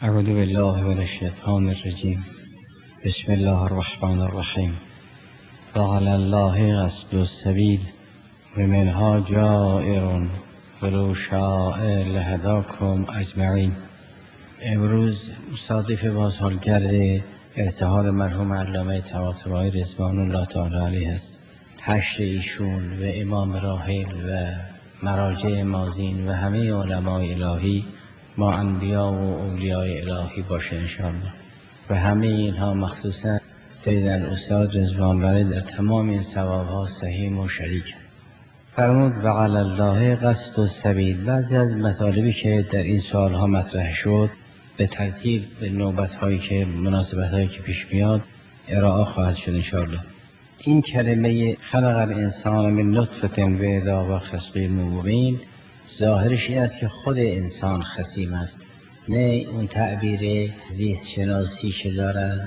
اعوذ بالله من الشیطان الرجیم. بسم الله الرحمن الرحیم. وعلی الله قصد السبیل و منها جائر ولو شاء لهداکم اجمعین. امروز مصادف با سالگرد ارتحال مرحوم علامه طباطبایی رضوان الله تعالی علیه است. حشر ایشون و امام راحل و مراجع ماضین و همه علمای الهی ما انبیا و اولیای الهی باشه انشاءالله. و همه اینها مخصوصا سید الاستاد رضوان الله در تمام این ثوابها سهیم و شریک. فرمود وعلی الله قصد السبیل. بعضی از مطالبی که در این سوالها مطرح شد به ترتیب به نوبت‌هایی که مناسبت‌هایی که پیش میاد ارائه خواهد شد انشاءالله. این کلمه خلق الانسان من نطفه و اذا و خصیم مبین ظاهرش این است که خود انسان خصیم است، نه اون تعبیر زیست شناسیش دارن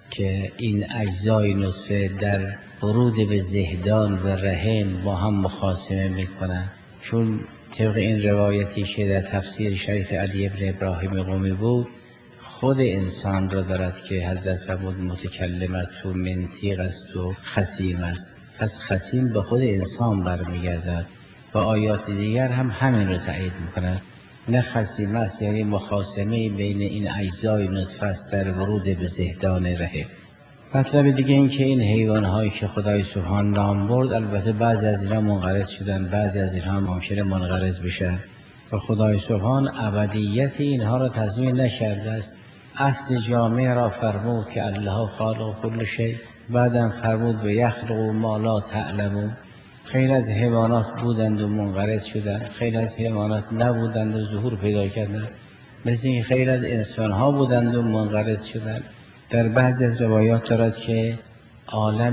که این اجزای نطفه در ورود به زهدان و رحم با هم مخاصمه میکنن. چون طبق این روایتی که در تفسیر شریف علی ابن ابراهیم قمی بود، خود انسان را دارد که حضرت فرمود متکلم است و منطق است و خصیم است. پس خصیم به خود انسان برمیگردد و آیات دیگر هم همین رو تایید میکنند. نه خصیم است یعنی مخاصمه بین این اجزای نطفه است در ورود به زهدان رحم. مطلب دیگه این که این حیوان‌هایی که خدای سبحان نام برد، البته بعضی از اینها منقرض شدن، بعضی از اینها ممکنه منقرض بشن و خدای سبحان ابدیت اینها را تضمین نکرده است. اصل جامعه را فرمود که الله خالق کل شیء، بعدم فرمود و یخلق ما لا تعلمون. خیلی از حیوانات بودند و منقرض شدند، خیلی از حیوانات نبودند و ظهور پیدا کردند، مثل این خیلی از انسان‌ها بودند و منقرض شدند. در بعضی از روایات دارد که عالم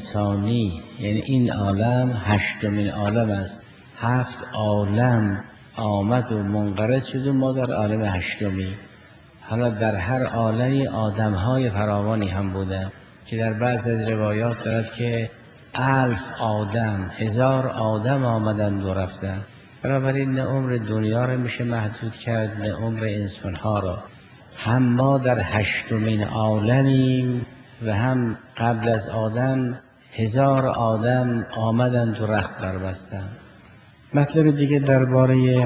انسانی یعنی این عالم هشتمین عالم است، 7 عالم آمد و منقرض شد و ما در عالم هشتمی. حالا در هر عالمی آدم‌های فراوانی هم بودند که در بعضی از روایات دارد که 1000 آدم 1000 آدم آمدند و رفتند. بنابراین نه عمر دنیا را میشه محدود کرد نه عمر انسان‌ها را. هم ما در هشتمین عالمیم و هم قبل از آدم 1000 آدم آمدند و رخت بربستند. مطلب دیگه درباره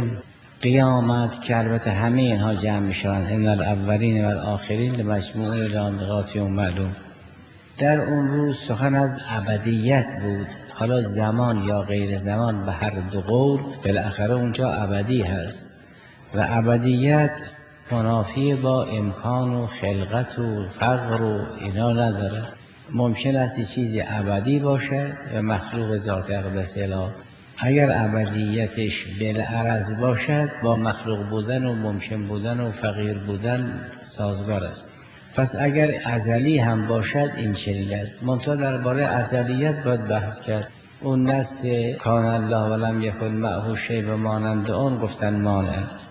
قیامت که البته همه اینها جمع میشوند، ان الاولین و الاخرین لمجموعون الی میقات یوم معلوم. در اون روز سخن از ابدیت بود. حالا زمان یا غیر زمان به هر دو قول بالاخره اونجا ابدی هست و ابدیت منافی با امکان و خلقت و فقر و اینا نداره. ممکن است چیزی ابدی باشد و مخلوق ذات اقدس اله. اگر ابدیتش بالعرض باشد با مخلوق بودن و ممکن بودن و فقیر بودن سازگار است. پس اگر ازلی هم باشد این چنین است. منتها درباره ازلیت باید بحث کرد. اون نص کان الله ولم یکن معه شیء و مانند آن گفتن مانع است.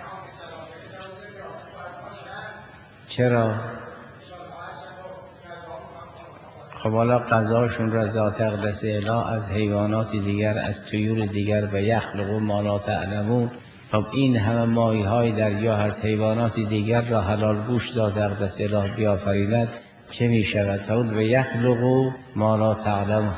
چرا؟ خب حالا قضاشون را ذات اقدس اله از حیوانات دیگر از طیور دیگر و یخلق ما لا تعلمون. خب این همه ماهی‌های دریا از حیوانات دیگر را حلال گوش ذات اقدس اله بیافریند چه می شود؟ تعود و یخلق ما لا تعلمون.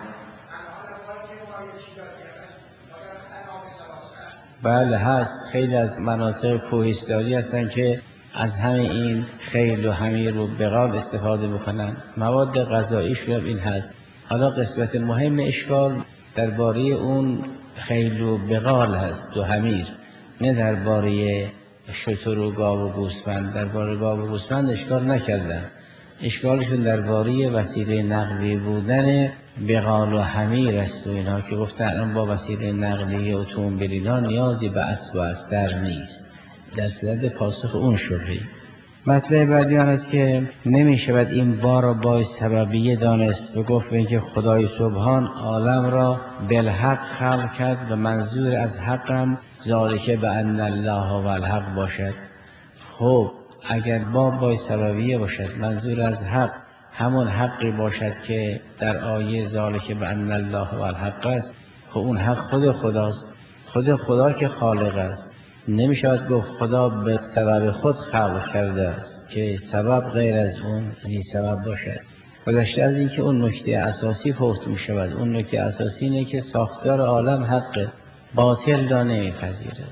بله هست. خیلی از مناطق کوهستانی هستند که از همه این خیل و حمیر و بغال استفاده بکنن. مواد غذاییشون این هست. حالا قسمت مهم اشکال درباره اون خیل و بغال هست و حمیر، نه درباره شتر و گاو و گوسفند. درباره گاو و گوسفند اشکال نکردن. اشکالشون درباره وسیله نقلیه بودن بغال و حمیر است و اینا که گفتن با وسیله نقلیه اتومبیل نیازی به اسب و استر نیست. در صدد پاسخ اون شبهه. مطلب بعدی آن است که نمی شود این بار را با سببیه دانست و گفت اینکه خدای سبحان عالم را بالحق خلق کرد و منظور از حقم ذالک بان الله و الحق باشد. خب اگر با سببیه باشد منظور از حق همون حقی باشد که در آیه ذالک بان الله و الحق است، خب اون حق خود خداست. خود خدا که خالق است نمیشود گفت خدا به سبب خود خلق کرده است که سبب غیر از اون زی سبب باشد. گذشته از اینکه اون نکته اساسی فوت می شود. اون نکته اساسی اینه که ساختار عالم حق، باطل را نمیپذیره.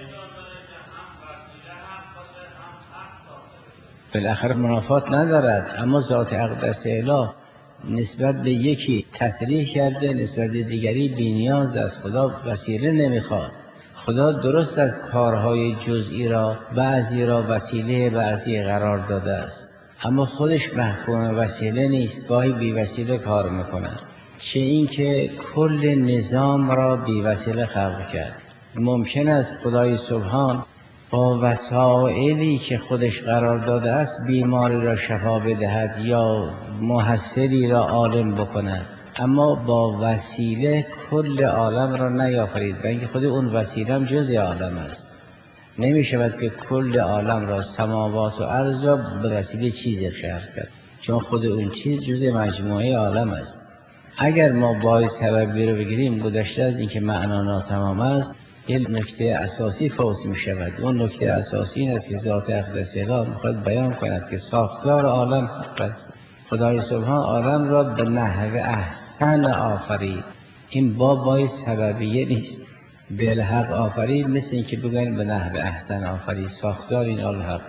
بالاخره منافات ندارد، اما ذات اقدس اله نسبت به یکی تصریح کرده، نسبت به دیگری بی‌نیاز از خدا وسیله نمیخواد. خدا درست از کارهای جزئی را بعضی را وسیله بعضی قرار داده است، اما خودش محکوم وسیله نیست، گاهی بی وسیله کار میکنه. چه این که کل نظام را بی وسیله خلق کرد. ممکن است خدای سبحان با وسائلی که خودش قرار داده است بیماری را شفا بدهد یا محسری را عالم بکند، اما با وسیله کل عالم را نیافرید، بلکه خود اون وسیله هم جز عالم است. نمی شود که کل عالم را، سماوات و ارض را به وسیله چیزی خلق کرد، چون خود اون چیز جز مجموعه عالم است. اگر ما باعث سببی رو بگیریم، گذشته از اینکه معنا ناتمام است، یک نکته اساسی فوت می شود. اون نکته اساسی این است که ذات اقدس اله میخواد بیان کند که ساختار عالم حق است. خدای سبحان عالم را به نحو احسن آفرید. این باعث سببیه نیست. بالحق آفرید مثل این که بگوییم به نحو احسن آفرید. ساختار این الحق.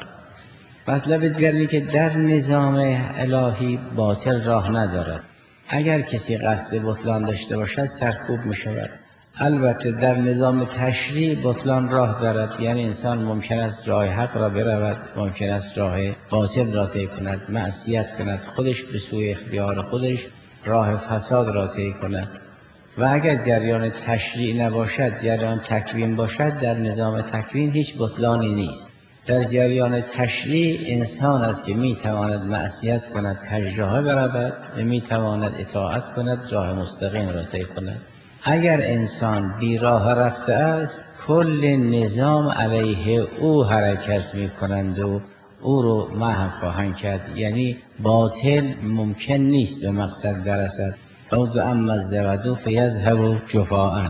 مطلب دیگر اینه که در نظام الهی باطل راه ندارد. اگر کسی قصد بطلان داشته باشد سرکوب می شود. البته در نظام تشریع بطلان راه دارد، یعنی انسان ممکن است راه حق را برود، ممکن است راه باطل را طی کند، معصیت کند، خودش به سوی اختیار خودش راه فساد را طی کند. و اگر جریان تشریع نباشد، جریان تکوین باشد، در نظام تکوین هیچ بطلانی نیست. در جریان تشریع انسان است که میتواند معصیت کند، کج راه برود، و میتواند اطاعت کند، راه مستقیم را طی کند. اگر انسان بی راه رفته است، کل نظام علیه او حرکت می کنند و او رو محو خواهند کرد. یعنی باطل ممکن نیست به مقصد برسد. بعد اما الزبد فیذهب جفاء.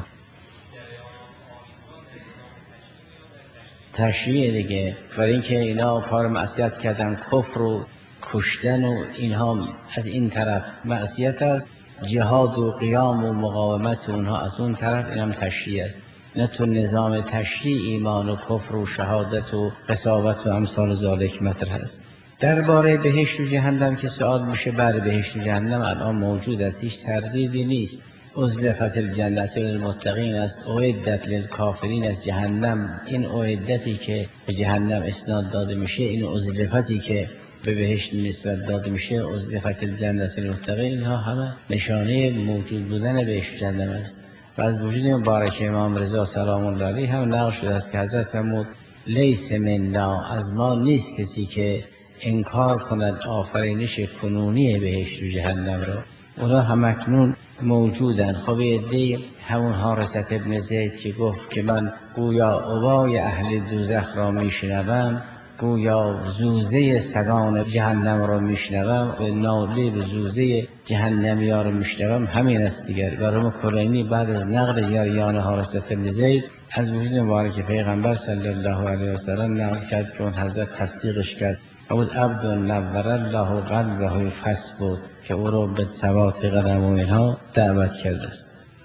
تشریع دیگه، برای اینکه اینا کار معصیت کردن، کفر و کشتن و اینها از این طرف معصیت است، جهاد و قیام و مقاومت اونها از اون طرف، اینم تشریع است. نه تو نظام تشریع ایمان و کفر و شهادت و قساوت و امثال ذالک مطرح است. درباره بهشت و جهنم که سوال میشه، بر بهشت و جهنم الان موجود است، هیچ تردیدی نیست. ازلفت الجنة للمتقین است، اعدت للکافرین است. جهنم، این اعدتی که به جهنم اسناد داده میشه، این ازلفتی که به بهشت نسبت داده میشه، ازلفت الجنة للمتقین، اینها همه نشانه موجود بودن بهشت و جهنم است. و از وجود مبارک امام رضا سلام الله علیه هم نقل شده است که حضرت فرمود لیس منا، از ما نیست کسی که انکار کند آفرینش کنونی بهشت و جهنم را. اونا همکنون موجودن. خب عده همون حارثة ابن زید که گفت که من گویا اوای اهل دوزخ را میشنوم، گویا زوزه سگان جهنم را میشنوم و ناله به زوزه جهنمی ها را میشنوم، همین است دیگر. برام کلینی بعد از نقل جریان حارثة ابن زید از وجود مبارک پیغمبر صلی الله علیه و سلم نقل کرد که اون حضرت تصدیقش کرد. بود عبد نور الله قلبه فاسبود، که او را به ثبات قدم و اینها دعوت کرده است.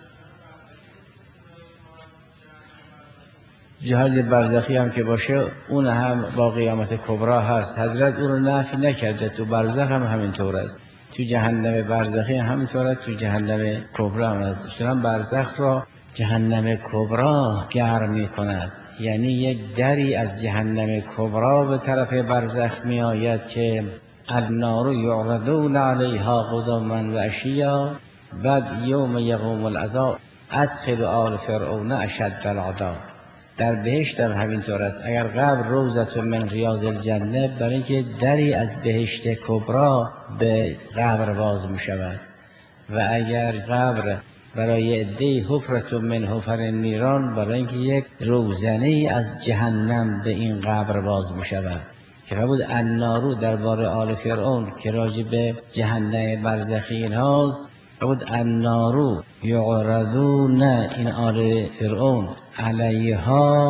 جهاد برزخی هم که باشه، اون هم با قیامت کبرا هست. حضرت او رو نفی نکرده، تو برزخ هم همینطور است، تو جهنم برزخی هم همینطور است، تو جهنم کبرا هم است. چون برزخ را جهنم کبرا گرم می کند، یعنی یک دری از جهنم کبرا به طرف برزخ می آید که النار یعرضون علیها غدوا و عشیا، بعد یوم یقوم العذاب ادخلوا آل فرعون اشد العذاب. در بهشت هم همینطور است. اگر قبر روضة من ریاض الجنه، برای اینکه دری از بهشت کبرا به قبر باز می شود، و اگر قبر برای عده حفرة من حفر النیران، برای اینکه یک روزنه از جهنم به این قبر باز می شود. که بود النارو درباره آل فرعون که راجع به جهنم برزخی هاست، بود النارو یعرضون، این آل فرعون علیها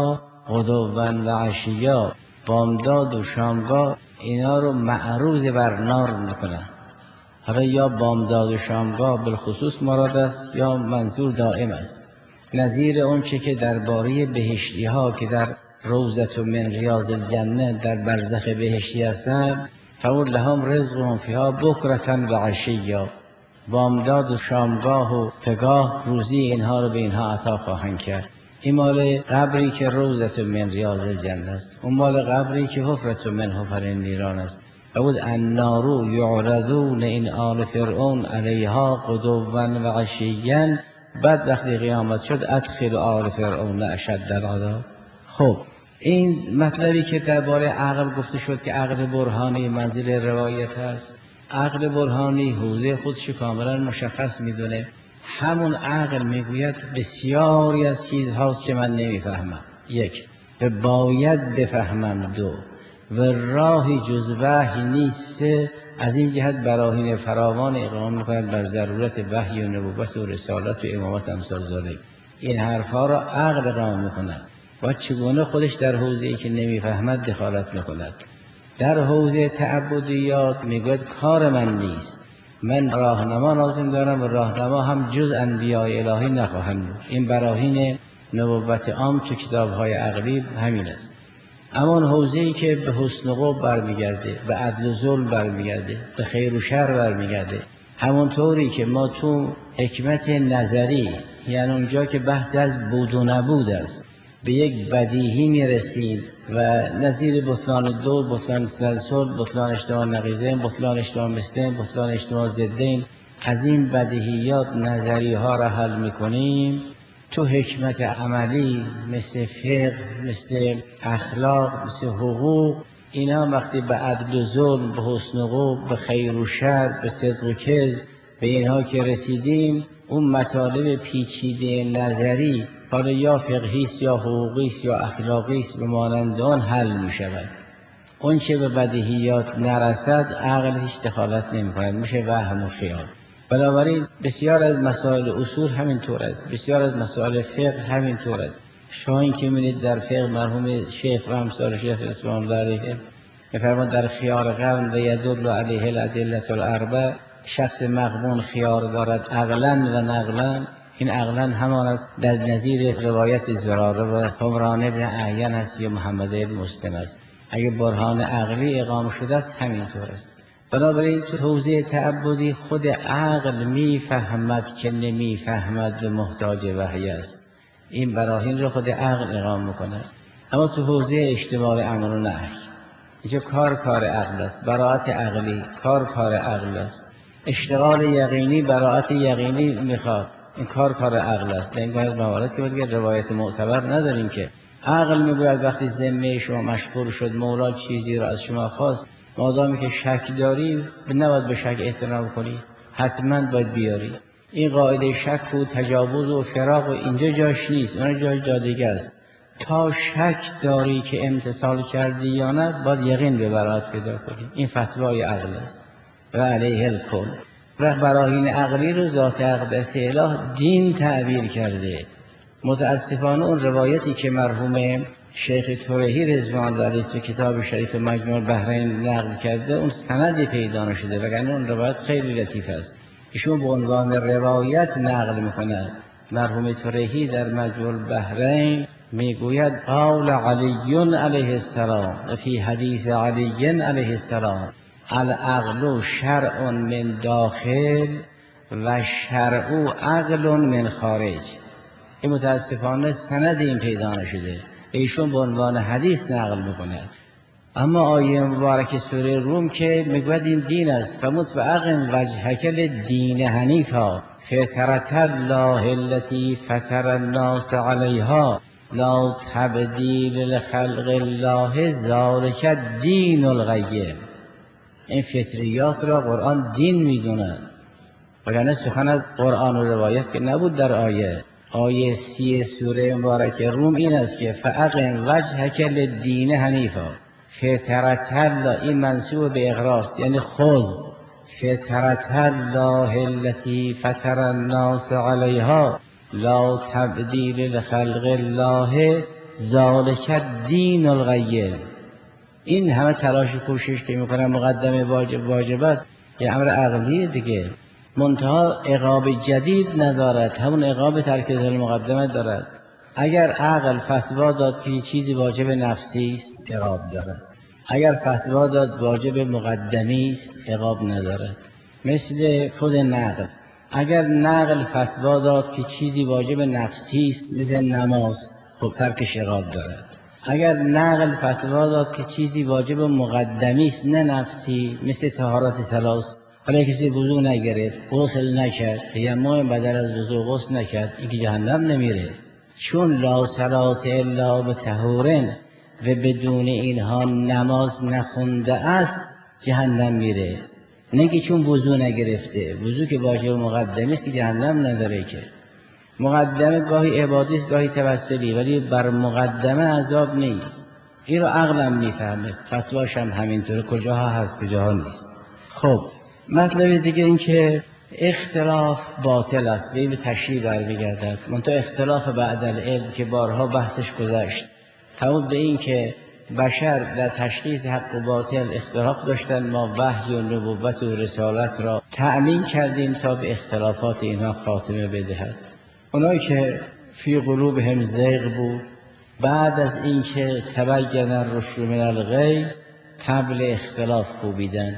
غدوا و عشیا، بامداد و شامگاه اینا رو معروض بر نار میکنن. حالا یا بامداد و شامگاه بالخصوص مراد است یا منظور دائم است. نظیر اون چه که درباره بهشتی ها که در روضة من ریاض الجنه در برزخ بهشتی هستند، فقول لهم رزقهم فیها بکرة و عشیا، بامداد و شامگاه و پگاه روزی اینها رو به اینها عطا خواهند کرد. این مال قبری که روضة من ریاض الجنه است، اون مال قبری که حفرة من حفر النیران است. بود النار یعرضون این آل فرعون علیها غدوا و عشیا. بعد وقتی قیامت شد ادخل آل فرعون اشد العذاب. خب این مطلبی که درباره عقل گفته شد که عقل برهانی منزل روایت است، عقل برهانی حوزه خودش کاملا مشخص میدونه. همون عقل میگوید بسیاری از چیزهاست که من نمیفهمم، یک، و باید بفهمم، دو، و راهی جز وحی نیست، از این جهت براهین فراوان اقامه می‌کند بر ضرورت وحی و نبوت و رسالت و امامت امثال ذالک. این حرفها را عقل اقامه می‌کند و چگونه خودش در حوزه‌ای که نمی‌فهمد دخالت می‌کند. در حوزه تعبدیات میگوید کار من نیست، من راهنما لازم دارم و راهنما هم جز انبیاء الهی نخواهند بود. این براهین نبوت عام تو کتاب‌های عقلی همین است. اما حوزه‌ای که به حسن و قبح برمیگرده، به عدل و ظلم برمیگرده، به خیر و شر برمیگرده، همونطوری که ما تو حکمت نظری، یعنی اونجا که بحث از بود و نبود است، به یک بدیهی میرسیم و نظیر بطلان دو، بطلان تسلسل، بطلان اجتماع نقیضین، بطلان اجتماع مثلین، بطلان اجتماع ضدین، از این بدیهیات نظری ها را حل میکنیم. تو حکمت عملی مثل فقه، مثل اخلاق، مثل حقوق، اینا وقتی به عدل و ظلم، به حسن و قبح، به خیر و شر، به صدق و کذب، به اینها که رسیدیم، اون مطالب پیچیده نظری حالا یا فقهی است یا حقوقی است یا اخلاقی است به مانند آن حل می شود. اون که به بدیهیات نرسد عقل هیچ دخالت نمی کند، میشه وهم و خیال. بنابراین بسیار از مسائل اصول همین طور است، بسیار از مسائل فقه همین طور است. شما این که می‌بینید در فقه مرحوم شیخ و امثال شیخ رضوان الله علیه می‌فرماید در خیار قرن و یدل علیه الادله الاربع، شخص مغبون خیار دارد عقلا و نقلا. این عقلا همان است در نظیر روایت زراره و حمران ابن اعین است یا محمد ابن مسلم است. اگه برهان عقلی اقامه شده است همین طور است. بنابراین تو حوزه تعبدی خود عقل میفهمد که نمیفهمد و محتاج وحی است. این براهین را خود عقل اقامه میکند. اما تو حوزه اجتماع امر و نهی اینجا کار عقل است، براءت عقلی کار عقل است. اشتغال یقینی براءت یقینی میخواد، این کار عقل است. این باید موارد که باید روایت معتبر نداریم که عقل میگوید وقتی ذمه شما مشغول شد، مولا چیزی را از شما خواست، مادامی که شک داری نباید به شک احترام کنی، حتما باید بیاری. این قاعده شک و تجاوز و فراق و اینجا جاش نیست، اون جای دیگه است. تا شک داری که امتثال کردی یا نه باید یقین به براءت پیدا کنی. این فتوای عقل است و علیه الکل. و براهین عقلی رو ذات اقدس اله دین تعبیر کرده. متاسفانه اون روایتی که مرحوم شیخ ترهی رضوان الله علیه تو کتاب شریف مجموع البحرین نقل کرده اون سندی پیدا نشده، وگرنه اون روایت خیلی لطیف است. ایشون به عنوان روایت نقل میکنه. مرحوم ترهی در مجموع البحرین میگوید قول علی علیه السلام و فی حدیث علی علیه السلام العقل شرع من داخل و شرع عقل من خارج. این متاسفانه سند این پیدا نشده، ایشون به عنوان حدیث نقل میکنه. اما آیه مبارک سوره روم که میگوید این دین است، فمت و اقم وجهک للدین حنیفا فطرة الله التي فطر الناس علیها لا تبدیل لخلق الله ذلک الدین القیم. این فطریات را قرآن دین میدوند، وگرنه سخن از قرآن و روایت که نبود. در آیه 30 سوره مبارک روم این است که فاقم وجهک للدین حنیفا فطرة الله، این منسوب به اقراست، یعنی خذ فطرة الله التي فطر الناس علیها لا تبدیل لخلق الله ذالک الدین القیم. این همه تلاش و کوشش که میکنن مقدمه واجب است، یه امر عقلیه دیگه. منتها عقاب جدید ندارد، همون عقاب ترک المقدمه دارد. اگر عقل فتوا داد که چیزی واجب نفسی است، عقاب دارد. اگر فتوا داد واجب مقدمی است، عقاب ندارد. مثل خود نقل، اگر نقل فتوا داد که چیزی واجب نفسی است مثل نماز، خب ترکش عقاب دارد. اگر نقل فتوا داد که چیزی واجب مقدمی است نه نفسی مثل طهارت ثلاث، حالا کسی وضو نگرفت، غسل نکرد، تیمم بدل از وضو غسل نکرد، این که جهنم نمیره. چون لا صلاة الا بطهور و بدون اینها نماز نخونده است جهنم میره. نه که چون وضو نگرفته، وضو که واجب مقدمی است که جهنم نداره. که مقدمه گاهی عبادی است گاهی توسلی، ولی بر مقدمه عذاب نیست. این رو عقلم میفهمه، فتواش هم همینطوره، کجاها هست کجاها نیست. خب مطلب دیگه این که اختلاف باطل است، به تشریع برمیگردد. منتها اختلاف بعد العلم که بارها بحثش گذشت، تمام به این که بشر در تشخیص حق و باطل اختلاف داشتن، ما وحی و نبوت و رسالت را تأمین کردیم تا به اختلافات اینها خاتمه بدهد. اونایی که فی قلوبهم زیغ بود، بعد از اینکه تبین الرشد من الغی، طبل اختلاف کوبیدن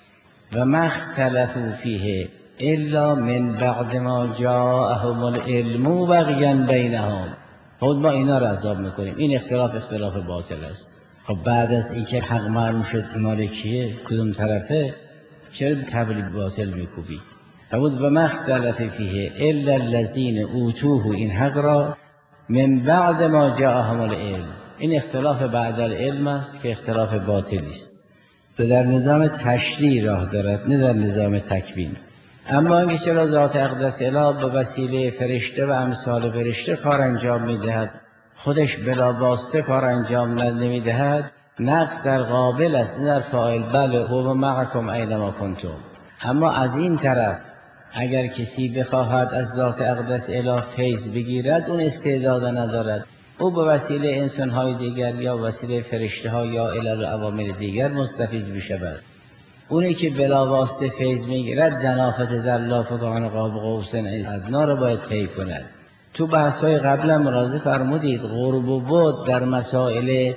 و ما اختلفوا فیه الا من بعد ما جاءهم العلم بغیا بینهم. خود ما اینا را عذاب میکنیم، این اختلاف باطل است. خب بعد از اینکه حق معلوم شد مال کیه، کدوم طرفه، چرا طبل باطل میکوبی؟ بود و ما اختلف فیه الا الذین اوتوه، این حق را من بعد ما جاءهم العلم. این اختلاف بعد العلم است که اختلاف باطلی است و در نظام تشریع راه دارد، نه در نظام تکوین. اما اینکه چرا ذات اقدس اله به وسیله فرشته و امثال فرشته کار انجام میدهد، خودش بلا واسطه کار انجام نمیدهد، نقص در قابل است نه در فاعل. بله هو معکم اینما کنتم. اما از این طرف اگر کسی بخواهد از ذات اقدس اله فیض بگیرد، اون استعداد ندارد، او به وسیله انسان‌های دیگر یا وسیله فرشته‌ها یا علل و عوامل دیگر مستفیض بشود. اونی که بلا واسطه فیض میگیرد دنافت در لافکان قاب قوسین ادنا را باید طی کند. تو بحث‌های قبلا ملاحظه فرمودید قرب و بعد در مسائل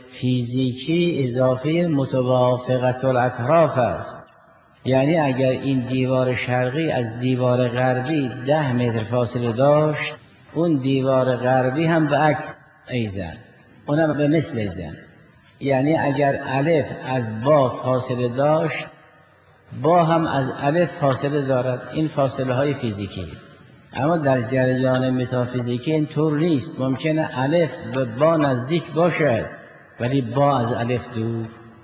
فیزیکی اضافه متوافقت الاطراف است. یعنی اگر این دیوار شرقی از دیوار غربی 10 متر فاصله داشت، اون دیوار غربی هم به عکس ایزن، اونم به مثل ایزن. یعنی اگر الف از با فاصله داشت، با هم از الف فاصله دارد. این فاصله های فیزیکی. اما در جریان متافیزیکی این طور نیست. ممکنه الف به با نزدیک باشد ولی با از الف دور.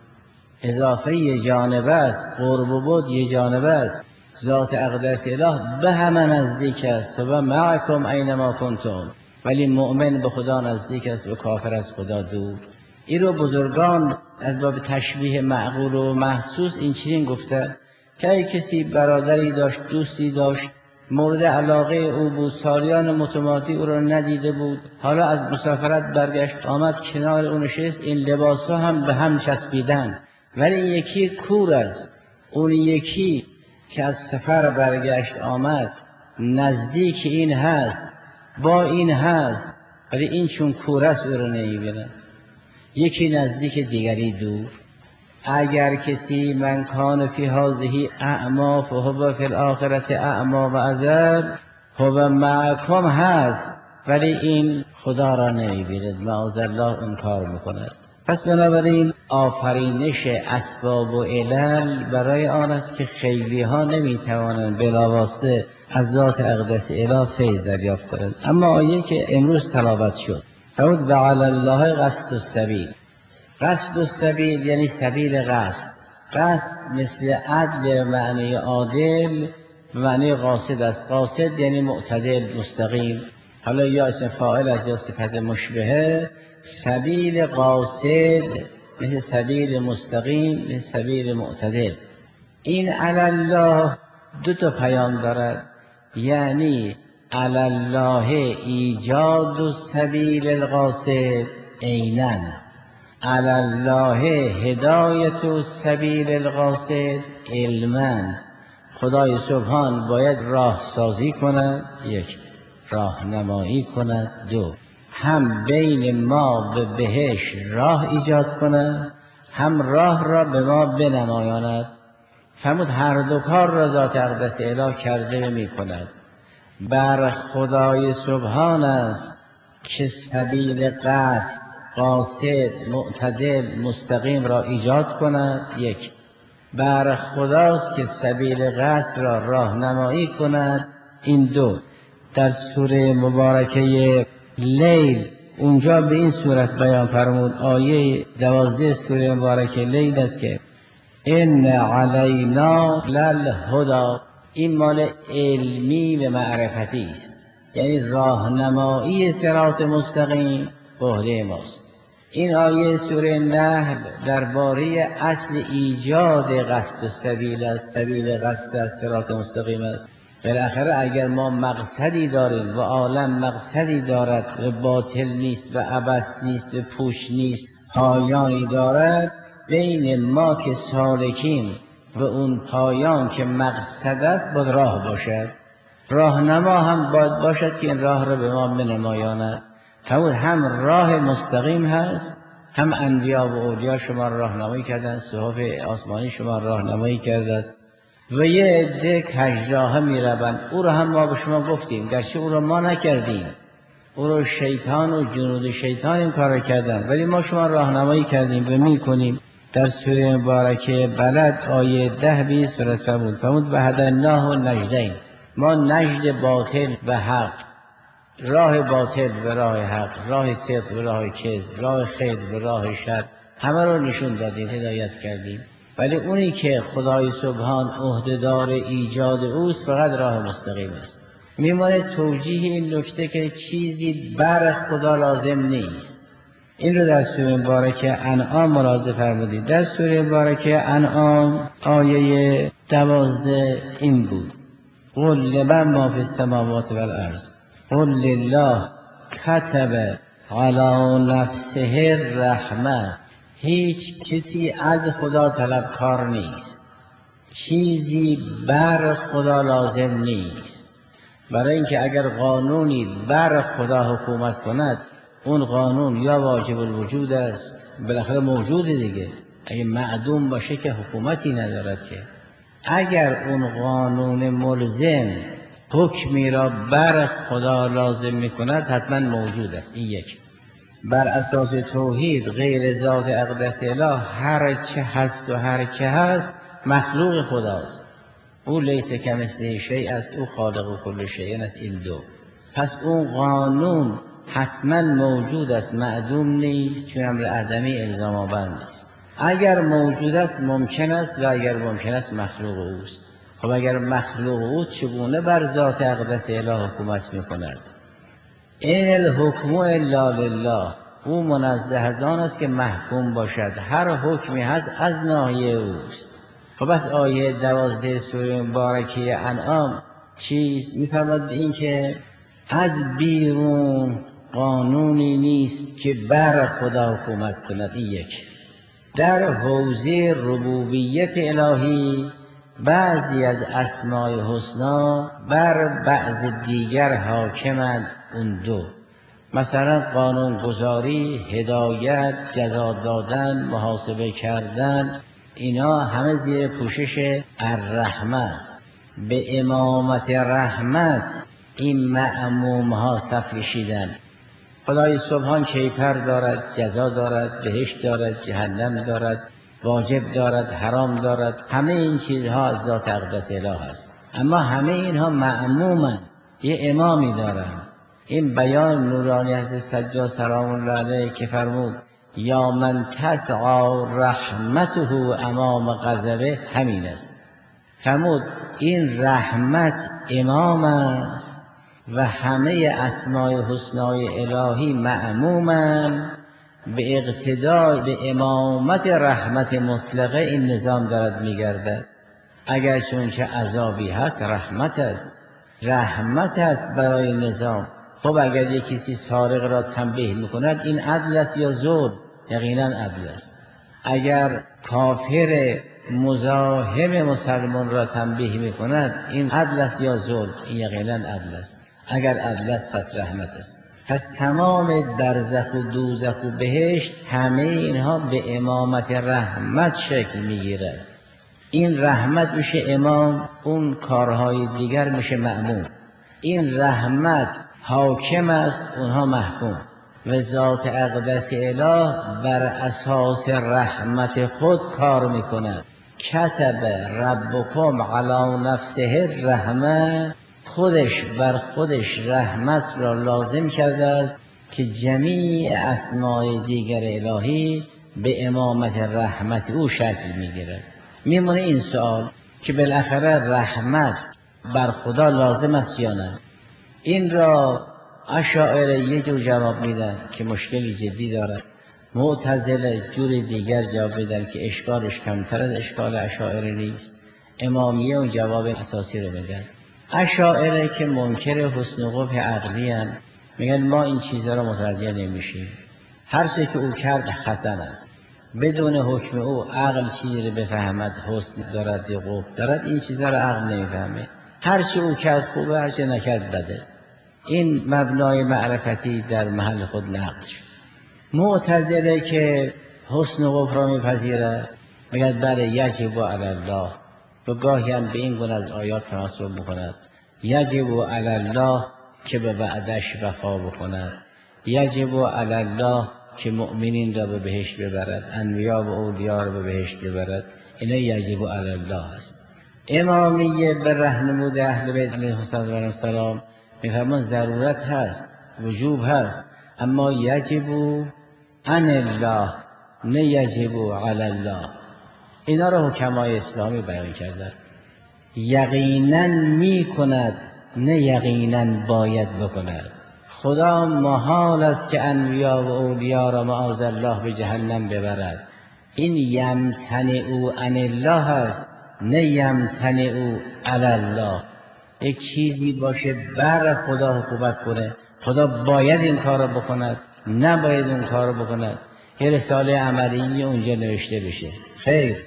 اضافه یه جانبه است، قرب و بعد یه جانبه است. ذات اقدس اله به همه نزدیک است و معکم اینما کنتم، ولی مؤمن به خدا نزدیک است و کافر از خدا دور. این رو بزرگان از باب تشبیه معقول و محسوس این چنین گفته که کسی برادری داشت، دوستی داشت، مورد علاقه او بود، سالیان متمادی او را ندیده بود، حالا از مسافرت برگشت، آمد کنار او نشست، این لباس ها هم به هم چسبیدن، ولی یکی کور است، اون یکی که از سفر برگشت آمد نزدیک این هست، با این هست، ولی این چون کور است او را نمی‌بیند. یکی نزدیک دیگری دور. اگر کسی من کان فی هذه اعما فهو فی الاخرة اعما و اضل، هو معکم هست ولی این خدا را نمی‌بیند، معاذ الله اون کار میکند. پس بنابراین آفرینش اسباب و علل برای آن است که خیلی ها نمیتوانند بلاواسطه از ذات اقدس اله فیض دریافت کنند. اما آیه که امروز تلاوت شد، فرمود و علی الله قصد السبیل. قصد السبیل یعنی سبیل قصد. قصد مثل عدل معنی عادل معنی قاصد است. قاصد یعنی معتدل مستقیم. حالا یا اسم فاعل است یا صفت مشبهه. سبیل قاصد مثل سبیل مستقیم مثل سبیل معتدل. این علی الله دو تا پیام دارد، یعنی علی الله ایجاد السبیل القاصد عینن علی الله هدایت سبیل القاصد علما. خدای سبحان باید راه سازی کند، یک، راهنمایی کند، دو، هم بین ما به بهشت راه ایجاد کند، هم راه را به ما بنمایاند. فرمود هر دو کار را ذات اقدس اله کرده و می کند. بر خدای سبحان است که سبیل قصد قاصد معتدل مستقیم را ایجاد کند، یک. بر خداست که سبیل قصد را راهنمایی کند، این دو. در سوره مبارکه لیل اونجا به این صورت بیان فرمود، آیه 12 سوره مبارکه لیل است که ان علینا للهدی. این مال علمی و معرفتی است، یعنی راهنمایی صراط مستقیم به عهده ماست. این آیه سوره نحل درباره اصل ایجاد قصد و سبیل است، سبیل قصد است، صراط مستقیم است. بالاخره اگر ما مقصدی داریم و عالم مقصدی دارد و باطل نیست و عبث نیست و پوش نیست، پایانی دارد، بین ما که سالکیم و اون پایان که مقصد است باید راه باشد. راهنما هم باید باشد که این راه را به ما بنمایاند. فرمود هم راه مستقیم هست، هم انبیا و اولیا شما راهنمایی کردن، صحف آسمانی شما راهنمایی کرده است. و یه عده کژراه میروند، او را هم ما به شما گفتیم، گرچه او را ما نکردیم، او را شیطان و جنود شیطان این کار کردن، ولی ما شما راهنمایی کردیم و میکنیم. در سوره مبارکه بلد آیه 10-20 فرمود و هدیناه نجدین. ما نجد باطل و حق، راه باطل و راه حق، راه صدق و راه کذب، راه خیر و راه شر، همه رو نشون دادیم، هدایت کردیم. ولی اونی که خدای سبحان عهده‌دار ایجاد اوست فقط راه مستقیم است. میمونه توجیه این نکته که چیزی بر خدا لازم نیست. این رو در سوره مبارکه انعام ملاحظه فرمودید. در سوره مبارکه انعام آیه 12 این بود: قل لمن ما فی السماوات والارض قل لله کتب علی نفسه الرحمه. هیچ کسی از خدا طلبکار نیست، چیزی بر خدا لازم نیست. برای اینکه اگر قانونی بر خدا حکومت کند، اون قانون یا واجب الوجود است، بالاخره موجوده دیگه، اگه معدوم باشه که حکومتی ندارد که. اگر اون قانون ملزم حکمی را بر خدا لازم می کند حتما موجود است. این یک. بر اساس توحید غیر ذات اقدس اله هر چه هست و هر که هست مخلوق خداست. او لیس کمثله شیء است، او خالق کل شیء است. این دو. پس اون قانون حتما موجود است، معدوم نیست، چون امر عدمی الزام آور نیست. اگر موجود است ممکن است و اگر ممکن است مخلوق اوست. خب اگر مخلوق اوست چگونه بر ذات اقدس اله حکومت میکند؟ این الحکم الا لله. او منزه از آن است که محکوم باشد، هر حکمی هست از ناحیه اوست. خب بس آیه 12 سوره مبارکه انعام چیست؟ میفرماد این که از بیرون قانونی نیست که بر خدا حکومت کند. این یک. در حوزه ربوبیت الهی بعضی از اسماء حسنا بر بعض دیگر حاکمند. اون دو. مثلا قانون گذاری، هدایت، جزا دادن، محاسبه کردن، اینا همه زیر پوشش الرحمه است. به امامت رحمت این مأموم ها صف کشیدن. خدای سبحان کیفر دارد، جزا دارد، بهشت دارد، جهنم دارد، واجب دارد، حرام دارد. همه این چیزها از ذات اقدس اله است، اما همه اینها مأمومن، یه امامی دارن. این بیان نورانی حضرت سجاد سلام الله علیه که فرمود یا من تسعی رحمته امام غضبه، همین است. فرمود این رحمت امام است و همه اسماء حسنای الهی مأمومن به اقتدای به امامت رحمت مطلقه. این نظام دارد میگرده. اگر چون چه عذابی هست رحمت است، رحمت است برای نظام. خب اگر یک کسی سارق را تنبیه میکند این عدل است یا ظلم؟ یقینا عدل است. اگر کافر مزاحم مسلمان را تنبیه میکند این عدل است یا ظلم؟ این یقینا عدل است. اگر عدل است پس رحمت است. پس تمام برزخ و دوزخ و بهشت همه اینها به امامت رحمت شکل میگیرد. این رحمت میشه امام، اون کارهای دیگر میشه مأمون. این رحمت حاکم است، اونها محکوم. و ذات اقدس اله بر اساس رحمت خود کار میکند. کتب ربکم علی نفسه الرحمه، خودش بر خودش رحمت را لازم کرده است که جمیع اسمای دیگر الهی به امامت رحمت او شکل میگیرد. میمونه این سوال که بالاخره رحمت بر خدا لازم است یا نه؟ این را اشاعره یه جور جواب میدن که مشکلی جدی دارد، معتزله جور دیگر جواب میدن که اشکالش کمتر از اشکال اشاعره نیست، امامیه اون جواب اساسی رو میدن. اشاعره که منکر حسن و قبح عقلی هستند میگن ما این چیزها را متوجه نمیشیم، هر چه که او کرد حسن است، بدون حکم او عقل چیزی رو بفهمد حسن دارد یا قبح دارد، این چیزها را عقل نمیفهمه. هر چه او کرد خوبه، هر چه نکرد بده. این مبنای معرفتی در محل خود نقد شد. معتزله که حسن و قبح را میپذیرد میگن بله یجب علی الله، و گاهی هم به این گونه از آیات تمسک میکند، یجب علی الله که به وعدش وفا بکند، یجب علی الله که مؤمنین را به بهشت ببرد، انبیا و اولیا را به بهشت ببرد. اینا یجب علی الله است. امامیه به راهنمود اهل بیت علیهم السلام میفرمان ضرورت هست، وجوب هست، اما یجب عن الله نه یجب علی الله. اینا را حکمای اسلامی بیان کردند. یقینا می کند نه یقینا باید بکند. خدا محال است که انبیا و اولیا را معاذ الله به جهنم ببرد. این یمتنع عن الله است نه یمتنع علی الله. یک چیزی باشه بر خدا حکومت کنه، خدا باید این کار را بکند، نباید اون کار را بکند، یه رساله عملی اونجا نوشته بشه. خیر،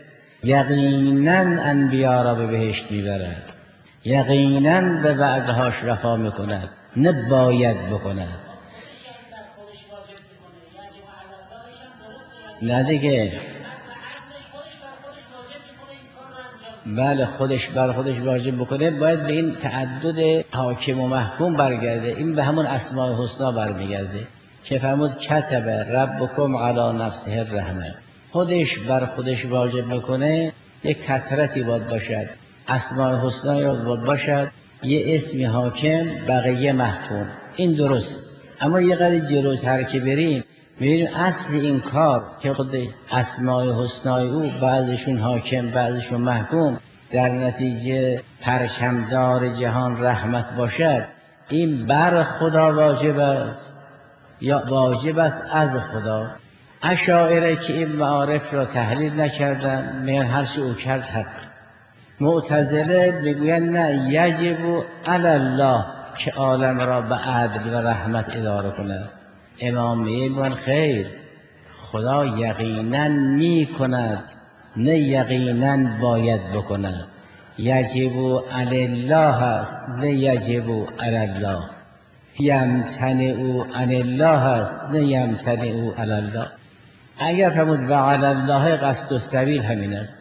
یقینا انبیا را به بهشت میبرد، یقینا به وعدهاش وفا میکند، نه باید بکند. نه دیگه، بله خودش بر خودش واجب بکنه، باید به این تعدد حاکم و محکوم برگرده. این به همون اسماء الحسنا برمیگرده که فرمود کتب ربکم علی نفسه الرحمه. خودش بر خودش واجب بکنه یک کثرتی باید باشد، اسماء الحسنا باید باشد، یه اسمی حاکم بقیه محکوم. این درست. اما یه قدر جلوتر که بریم می‌بینیم اصل این کار که خود اسماء الحسنای او بعضشون حاکم بعضشون محکوم، در نتیجه پرچمدار جهان رحمت باشد، این بر خدا واجب است یا واجب است از خدا؟ اشاعره که این معارف را تحلیل نکردن میگن هر چه او کرد حق. معتزله میگوین نه یجب علی الله که عالم را به عدل و رحمت اداره کند. امامیه میگن خیر، خدا یقینا می کند نه یقینا باید بکند. یجب علی الله است نه یجب علی الله. یمتنع عن الله است نه یمتنع علی الله. اگر فرمود و علی الله قصد السبیل همین است.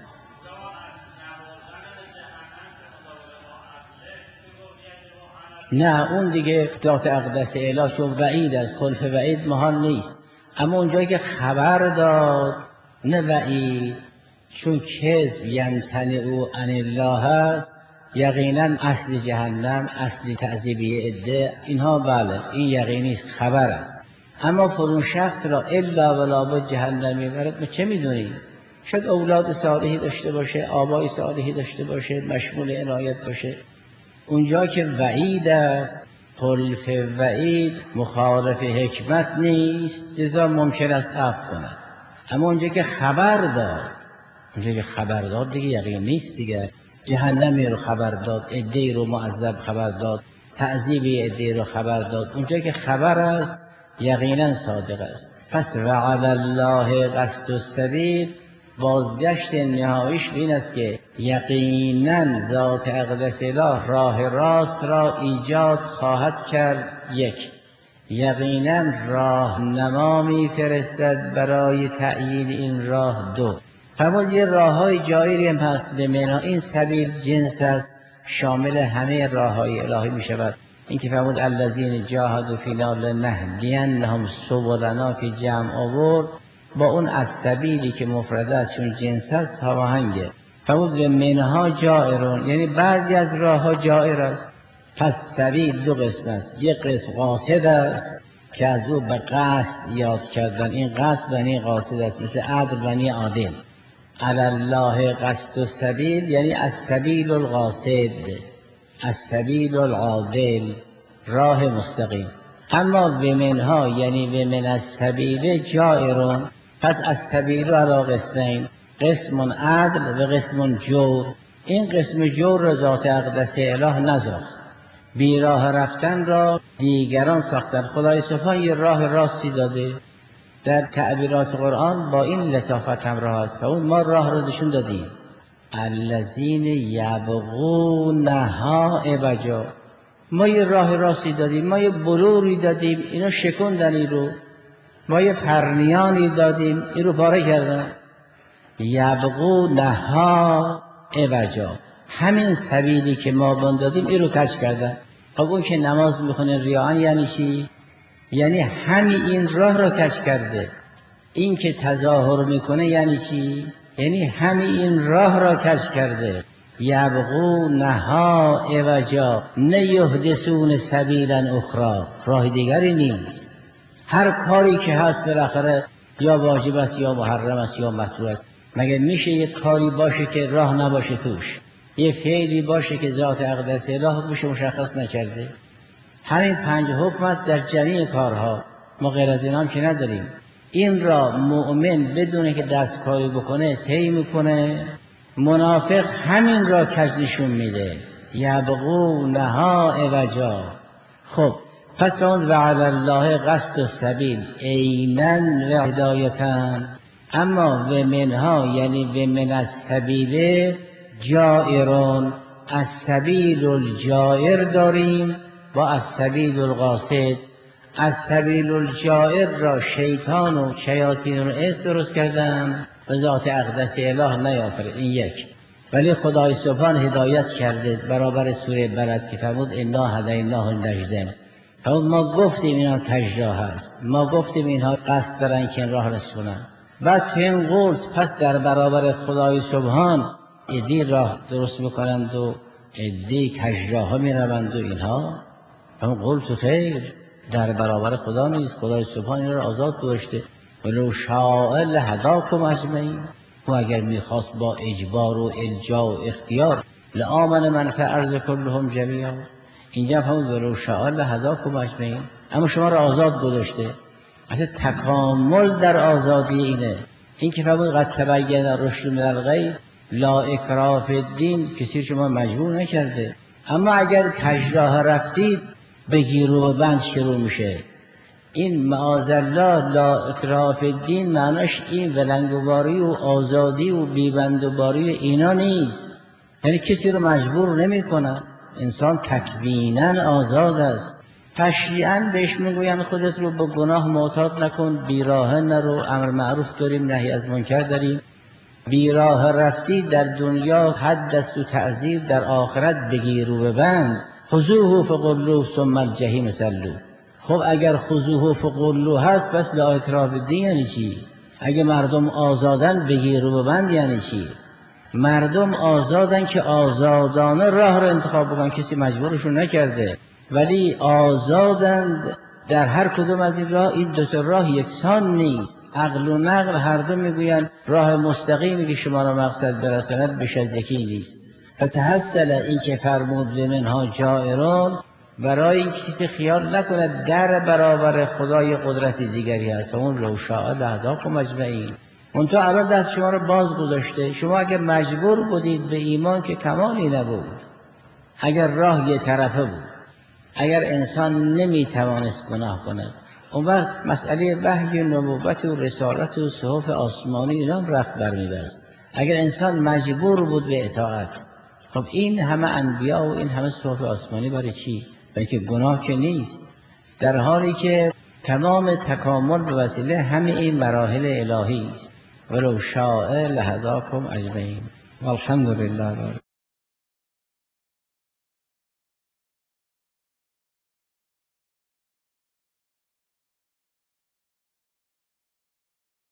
نه اون دیگه ذات اقدس اله چون وعید است، خلف وعید محال نیست. اما اونجایی که خبر داد نه وعید، چون کذب یمتنع عن الله است، یقینا اصل جهنم، اصل تعذیبی عده، اینها بله این یقینی است، خبر است. اما فرون شخص را الا ولا بد جهنم میبرد، ما چه میدونیم؟ شاید اولاد صالحی داشته باشه، آبای صالحی داشته باشه، مشمول عنایت باشه. اونجا که وعید است، خلف وعید مخالف حکمت نیست، لذا ممکن است عفو کند. اما اونجا که خبر داد، اونجا که خبر داد دیگه یقین نیست دیگه. جهنمی رو خبر داد، عده‌ای رو معذب خبر داد، تعذیب عده‌ای رو خبر داد. اونجا که خبر است یقینا صادق است. پس وعلی الله قصد السبیل، بازگشت نهاییش به این است که یقینا ذات اقدس اله راه راست را ایجاد خواهد کرد. یک، یقینا راهنما می‌فرستد برای تعیین این راه. دو، فرمود یه راه‌های جایری هم هست به معنا این سبیل جنس است، شامل همه راه‌های الهی می‌شود. این که فرمود الذین جاهدوا فینا لنهدینهم سبلنا که جمع آورد با اون از سبیلی که مفرد است چون جنس است هماهنگه. فرمود به منها جائرون، یعنی بعضی از راه‌ها جائر است. پس سبیل دو قسم است، یک قسم قاصد است که از او به قصد یاد کردن، این قصد بنی قاصد است، مثل عدل بنی عادل. علی الله قصد السبیل یعنی السبیل القاصد، السبیل العادل، راه مستقیم. اما ومنها یعنی ومن السبیل جائرون، پس السبیل علی قسمین، قسم عدل و قسم جور. این قسم جور را ذات اقدس اله نساخت، بی راه رفتن را دیگران ساختن. خدای سبحان یه راه راستی داده، در تعبیرات قرآن با این لطافت همراه است. اون ما راه رو نشون دادیم، الذین یبغونها عوجا، ما یه راه راستی دادیم، ما یه بلوری دادیم، اینا شکندن این رو، ما یه پرنیانی دادیم این رو پاره کردن. یبغونها عوجا، همین سبیلی که ما بند دادیم این رو کج کردن. خب اون که نماز میخونه ریاءن یعنی چی؟ یعنی همین این راه را کج کرده. این که تظاهر میکنه یعنی چی؟ یعنی همین این راه را کج کرده. یبغونها عوجا نیحدثون سبیلا اخرى، راه دیگری نیست. هر کاری که هست بالاخره یا واجب است یا محرم است یا مکروه است. مگه میشه یک کاری باشه که راه نباشه توش؟ یه فعلی باشه که ذات اقدس اله حکمش مشخص نکرده؟ همین 5 حکم است در جمیع کارها، ما غیر از اینا هم که نداریم. این را مؤمن بدونه که دستکاری بکنه طی میکنه، منافق همین را کج نشون میده. یبغونها عوجا. خب پس فرمود وعلی الله قصد السبیل اینا و هدایتا، اما و منها یعنی و من السبیل جائرون، از سبیل الجائر داریم با از سبیل القاصد. از سبیل الجائر را شیطان و شیاطین الانس درست کردن و ذات اقدس اله نیافرید. این یک. ولی خدای سبحان هدایت کرده برابر سوره بلد که فرمود انا هدیناه النجدین. فرمود ما گفتیم اینا کجراه هست، ما گفتیم اینها قصد دارن که این راه نشونن. بعد فین قلت، پس در برابر خدای سبحان ادی راه درست میکنند و ادی کجراه ها میروند و اینها. فرمود قلت خیر، در برابر خدا نیست، خدای سبحان این را آزاد گذاشته. ولو شاء لهداکم اجمعین، و اگر میخواست با اجبار و الجا و اختیار لآمن من فی الارض کلهم جمیعا. اینجا فرمود ولو شاء لهداکم اجمعین، اما شما را آزاد گذاشته. اصلا تکامل در آزادی اینه. این که فرمود قد تبین الرشد من الغی لا اکراه فی الدین، کسی شما مجبور نکرده. اما اگر کجراه رفتید بگیر و بند شروع میشه. این معاذالله لا اکراه فی الدین معناش این ولنگواری و آزادی و بیبندوباری اینا نیست، یعنی کسی رو مجبور نمی کنن. انسان تکویناً آزاد است. تشریعاً بهش میگوین خودت رو به گناه معتاد نکن، بیراه نرو، امر معروف داریم نهی از منکر داریم. بیراه رفتی در دنیا حد است و تعزیر، در آخرت بگیر و ببند. خذوه فغلوه ثم الجحیم صلوه. خب اگر خذوه فغلوه هست پس لا اکراه فی الدین یعنی چی؟ اگه مردم آزادن بگیر و ببند یعنی چی؟ مردم آزادن که آزادانه راه رو انتخاب بکنن، کسی مجبورشون نکرده، ولی آزادند در هر کدوم از این راه. این 2 راه یکسان نیست. عقل و نقل هر دو میگویند راه مستقیمی که شما را مقصد برساند بیش از یکی نیست. فتحصل این که فرمود به منها جائرون، برای این کسی خیال نکند در برابر خدای قدرت دیگری هست. اون لو شاء لهداکم اجمعین، اون تو الان دست شما رو باز گذاشته. شما اگر مجبور بودید به ایمان که کمالی نبود، اگر راه یه طرفه بود، اگر انسان نمیتوانست گناه کند، اون وقت مسئله وحی و نبوت و رسالت و صحف آسمانی اینا هم رخت برمی‌بست. اگر انسان مجبور بود به اطاعت، خب این همه انبیا و این همه صحف آسمانی برای چی؟ برای که گناه که نیست، در حالی که تمام تکامل به وسیله همه این مراحل الهی است. ولو شاء لهداکم اجمعین. والحمد لله.